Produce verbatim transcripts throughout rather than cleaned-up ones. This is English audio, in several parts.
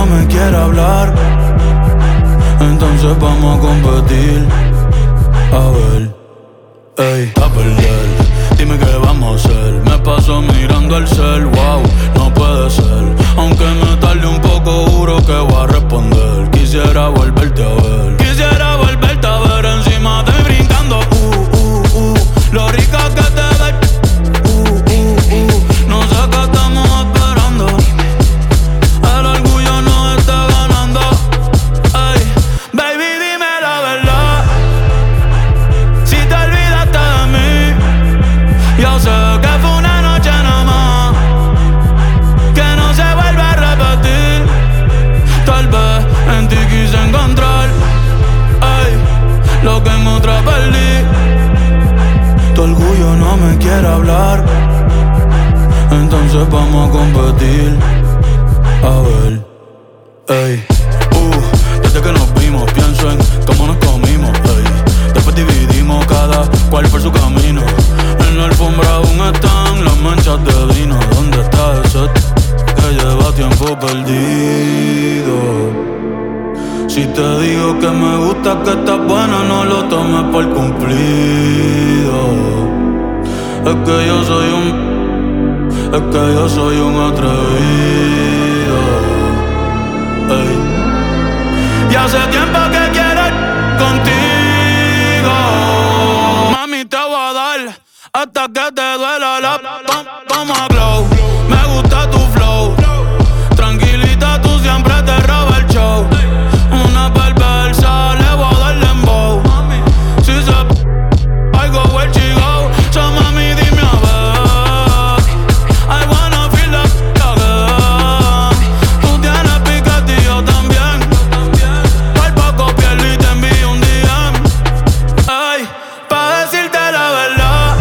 no me quiere hablar, entonces vamos a competir. A ver, ey, a perder, dime qué vamos a hacer. Me paso mirando el cel, wow, no puede ser. Aunque me tarde un poco, juro que voy a responder. Quisiera volverte a ver, quisiera volverte a ver encima de mí brincando. Uh, uh, uh, lo rica que te ves. Uh, uh, uh, no sé qué estamos esperando. El orgullo nos está ganando. Ey, baby, dime la verdad. Si te olvidaste de mí, yo sé que fue una noche nada más, que no se vuelve a repetir. Tal vez en ti quise encontrar, ey, lo que en otra perdí. Tu orgullo no me quiere hablar, entonces vamos a competir. A ver, ey, uh, desde que nos vimos pienso en cómo nos comimos, ey. Después dividimos cada cual por su camino. En la alfombra aún están las manchas de vino. ¿Dónde está ese que lleva tiempo perdido? Si te digo que me gusta, que estás buena, no lo tomes por cumplido. Es que yo soy un, es que yo soy un atrevido. Ey. Y hace tiempo que quiero ir contigo. Mami, te voy a dar hasta que te duela la toma glow. Me gusta tu flow, tranquilita, tú siempre te robas el show. Una perversa, le voy a dar dembow. Si se I go where she go. So mami, dime a ver, I wanna feel the again. Tú tienes piquete y yo también. Por poco pierdo y te envío un D M. Ay, pa' decirte la verdad,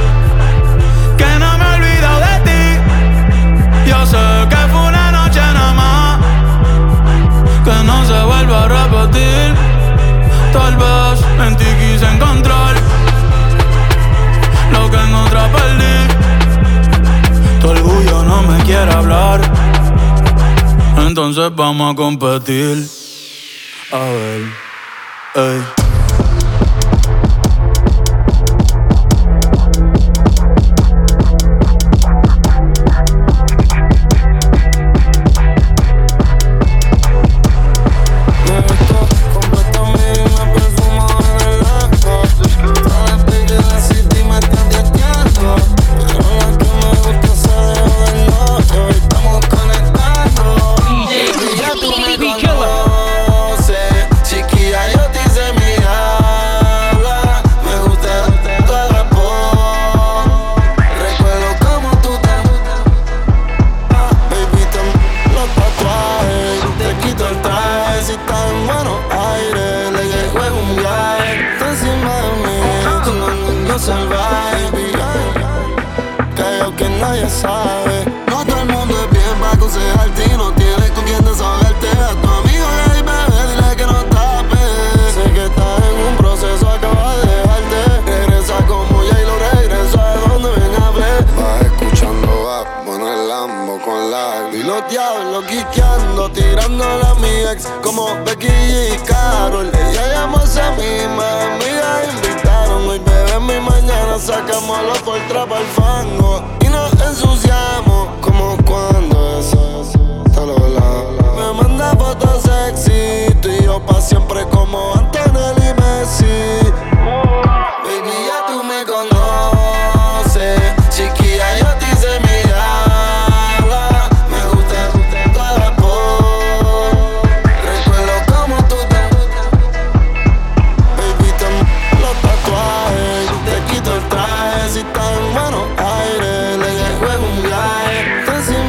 que no me he olvidado de ti. Yo sé que fue una noche nada más, que no se vuelva a repetir. Tal vez en ti quise encontrar lo que en otra perdí. Tu orgullo no me quiere hablar, entonces vamos a competir. A ver, ey. Si está en buenos aires, le dejo en un viaje.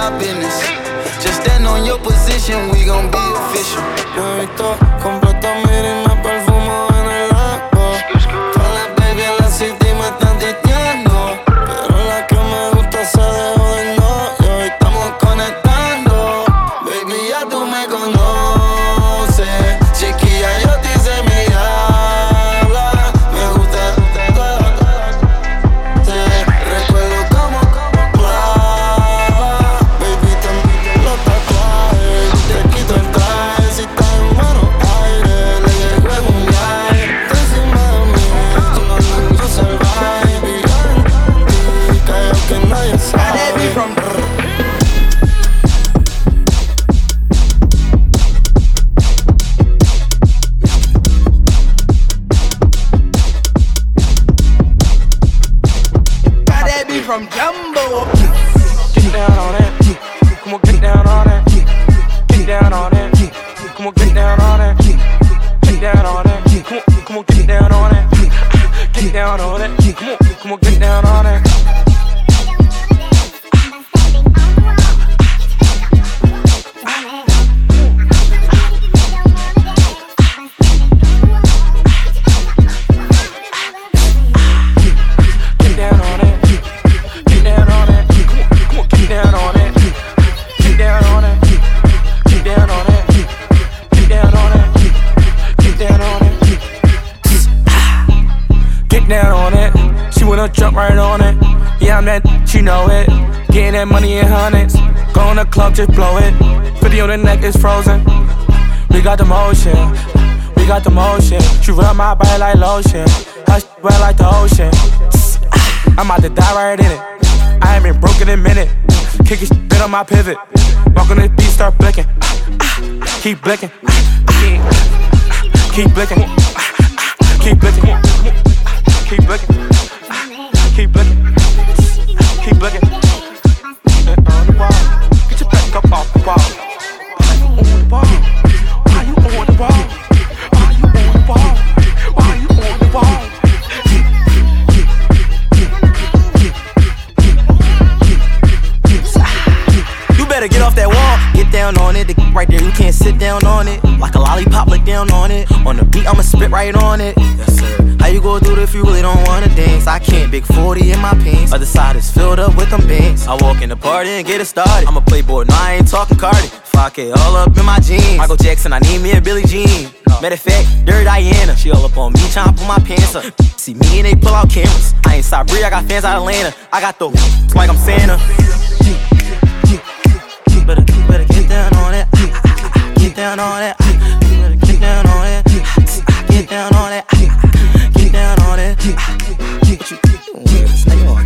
our business. Just stand on your position, we gon' be official. Me he visto completo, mira y me perfumo en el lago. Todas las baby en la city me están titeando, pero la que me gusta se dejó del novio y estamos conectando. Baby, ya tú me conoces, chiquilla, yo te hice mi diabla. Me gusta todo, te recuerdo como hablaba. Baby, también los tatuajes, te quito el traje si estás en buenos aires. Le llego en un viaje, tú encima de mí, tú no eres salvaje. Y yo en ti, callado que nadie sabe. From Jumbo, get down on it. Come on, get down on it. Get down on it. Come on, get down on it. Get down on it. Come on, come on, get down on it. Get down on it. Come on, come on, get down on it. Jump right on it, yeah, I'm that, you know it. Getting that money in hundreds, go in the club, just blow it. fifty on the neck is frozen. We got the motion, we got the motion. She rub my body like lotion, her shit wet like the ocean. I'm about to die right in it, I ain't been broke in a minute. Kicking shit on my pivot, walk on this beat, start blicking. Keep blicking, keep blicking, keep blicking, keep blicking. Keep looking, keep looking. And on the wall, get your back up off the wall. Why you on the wall? Why you on the wall? Why you on the wall? Why you on the wall? You better get off that wall, get down on it. The right there, you can't sit down on it. Like a lollipop, look down on it. On the beat, I'ma spit right on it. Yes, sir. How you gon' do it if you really don't wanna dance? I can't, big forty in my pants. Other side is filled up with them bands. I walk in the party and get it started. I'm a playboy, no, I ain't talking Cardi. five K all up in my jeans. Michael Jackson, I need me a Billie Jean. Matter of fact, Dirty Diana, she all up on me, tryna pull my pants up. See me and they pull out cameras. I ain't Sabri, I got fans out of Atlanta. I got the it's like I'm Santa. Better, better get down on it. Get down on it. Better get down on it. Get down on it. Get down on it. What you doing? This nigga on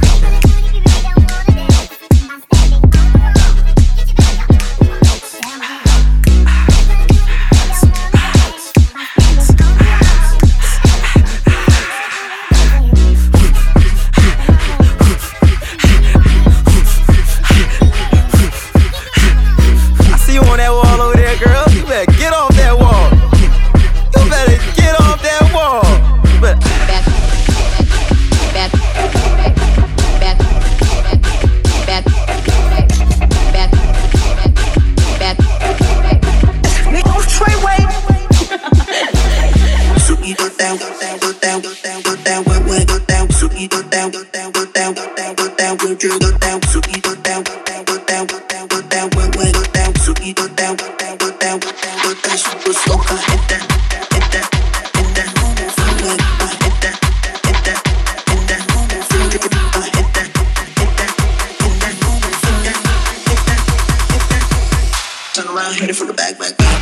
I see you on that wall over there, girl. You better get off that wall. You better get off that wall. But back, back, back, back, back, back, back, back. Make those Treyway. Suki go down, go down, go down, go down, go down, go down, go down. Suki go down, go down, go down, go down, go down, go down, go down. Suki go down, go down, go down, go down, go down, go down, go down. Suki go down, go down, go down, go down, go down. Super soaker, hit that, hit that, hit that. Hit that, hit that, hit that, hit that. Hit that, hit that, hit that, hit that, hit that. Turn around, hit it from the back, back, back.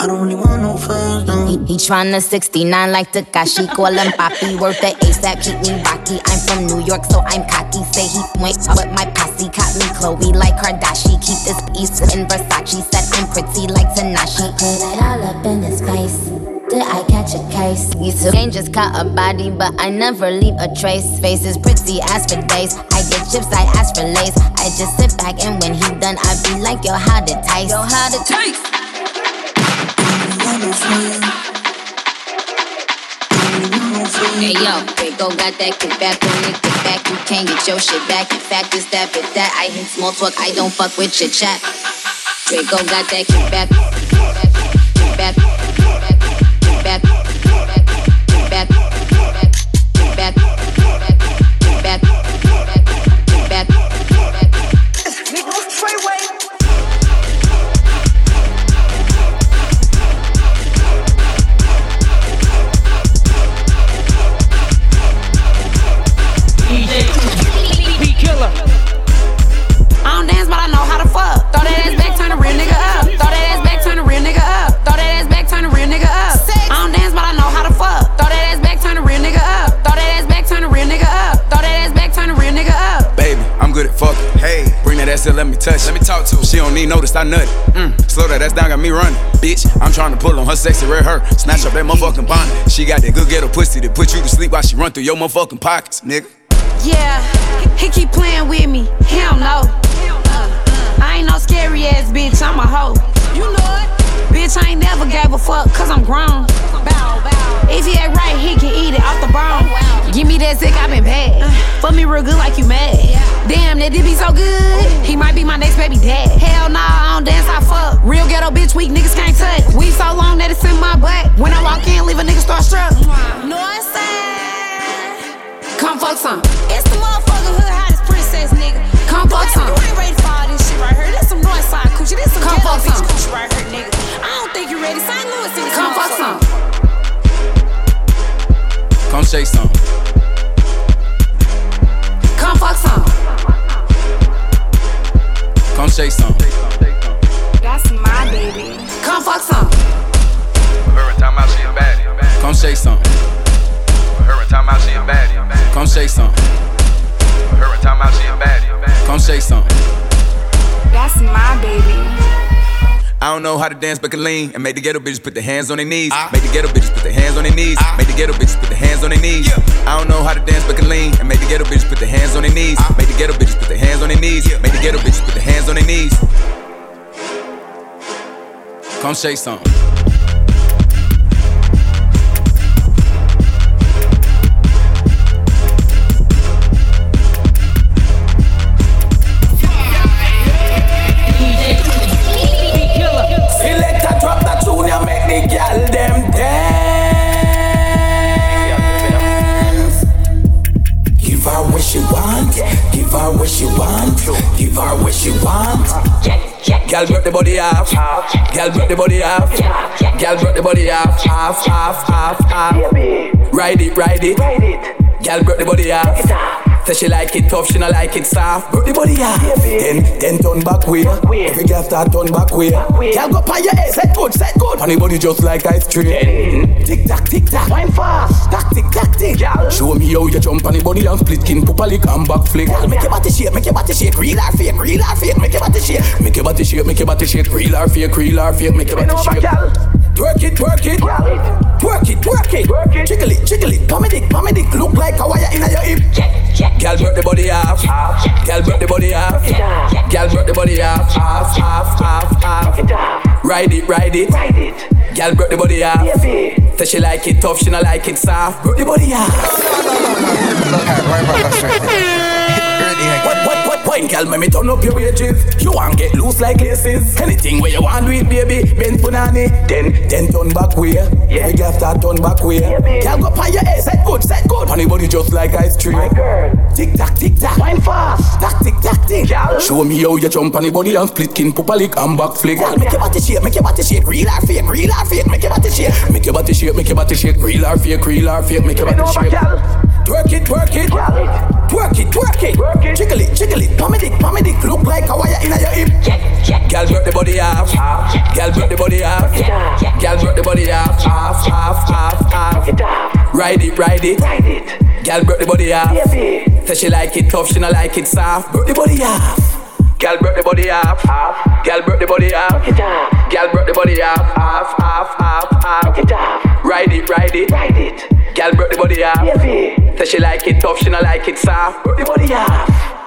don't really want no friends, no. He, he tryna sixty-nine like Takashi, call him Papi, worth the ASAP, keep me rocky. I'm from New York, so I'm cocky. Say he went with my posse, caught me Chloe like Kardashian. Keep this piece in Versace, said I'm pretty like Tanashi. Put it all up in his face. Did I catch a case? Used to ain't just caught a body, but I never leave a trace. Face is pretty as for days. I get chips, I ask for lace. I just sit back and when he done, I be like, yo, how to taste? Yo, how to taste? Hey yo, Draco got that kickback on it, kickback. You can't get your shit back. In fact, it's that bit that I hate small talk. I don't fuck with your chat. Draco got that kickback, kickback, kickback. Back, back, back, back, back, back, back, D J P Killer. I don't dance, but I know how to fuck. Throw that ass back, turn a real nigga up. Throw that ass back, turn a real nigga up. Throw that ass back, turn a real nigga up. I don't dance, but I know how to fuck. Throw that ass back, turn a real nigga up. Throw that ass back, turn a real nigga up. Throw that ass back, turn a real nigga up. Baby, I'm good at fucking. Hey, bring that ass in, let me touch. Let me talk to her. She don't need notice, I nut it. Mm. Slow that ass down, got me running. Bitch, I'm trying to pull on her sexy red hair. Snatch up that motherfucking bonnet. She got that good ghetto pussy that put you to sleep while she run through your motherfucking pockets, nigga. Yeah, he keep playing with me. He don't know. I ain't no scary ass bitch, I'm a hoe. You know it. Bitch, I ain't never gave a fuck, cause I'm grown. Bow, bow. If he ain't right, he can eat it off the bone. Give me that zick, I been bad. Fuck me real good like you mad. Damn, that did be so good. He might be my next baby dad. Hell nah, I don't dance, I fuck. Real ghetto bitch, weak niggas can't touch. Weave so long that it's in my butt. When I walk in, leave a nigga starstruck. Northside. Come fuck some. It's the motherfucking hood hottest princess, nigga. Come fuck some. You ain't ready for all this shit right here. This some Northside coochie. This some ghetto bitch coochie right here, nigga. I don't think you ready. Saint Louis in this. Come fuck some. Come shake some. Come fuck some. Come shake some. That's my baby. Come fuck some. Her time out, she a baddie. Come shake some. Her time out, she a baddie. Come shake some. Her time out, she a baddie. Come shake some. That's my baby. I don't know how to dance but can lean and make the ghetto bitches put their hands on their knees. Uh, make the ghetto bitches put their hands on their knees. Uh, make the ghetto bitches put their hands on their knees. Yeah. I don't know how to dance but can lean and make the ghetto bitches put their hands on their knees. Uh, make the ghetto bitches put their hands on their knees. Yeah. Make the ghetto bitches put their hands on their knees. Come shake some. Girl, them dance. Give her what she want. Give her what she want. Give her what she want. Girl, break the body off. Girl, break the body off. Girl, break the body off. Half, half, half, half. Ride it, ride it. Girl, break the body off. Say she like it tough, she not like it soft. Broke the body off. Then, then turn back way. Every girl start turn back way. Girl go pan your head, set good, set good. And the body just like ice cream. Tick tock, tick tock, wine fast. Tack, tick, tack, tick. Show me how you jump on the body and split skin, pupa lick and back flick. Make your body shake, make your body shake, real or fake, real or fake. Make your body shake, make your body shake, make your body shake, real or fake, real or fake. Make your body shake. Twerk it, twerk it, twerk it, twerk it, jiggle it, jiggle it, comedy, comedy. Look like a wire in your hip. Girl, break the body off. Girl, break the body off. Girl, break the body off. Half, half, half, half. Ride it, ride it. Girl, break the body off. Say she like it tough, she not like it soft. Break the body off. What, what, what, what? Girl, make me turn up your wages. You want get loose like laces. Anything where you want do it, baby. Bend punani. Then, then turn back way. Yeah. We got start turn back way. Yeah, girl, go pan your head, set good, set good. Honey body just like ice cream. My girl. Tick tock, tick tock, wine fast. Tack, tick tock, tick. Girl, show me how you jump on the body and split skin, pupa lick and back flick. Girl, make your body shake, make your body shake, real or fake, real or fake. Make your body shake, make your body shake, make your body shake, real or fake, real or fake. Make your body shake. Twerk it, twerk it, twerk it, twerk it, jiggle it, jiggle it, pommy dick, pommy dick, look like a wire in your hip. Girl, break the body off, girl, break the body off, girl, break the body off, half, half, half, half. Ride it, ride it, girl, break the body off. Say she like it tough, she not like it soft. Break the body off. Girl, break the body off, girl, break the body off, girl, break the body off, half, half, half, half. Ride it, ride it, ride it. Girl, break the body off. Say she like it tough, she not like it soft. Break the body off.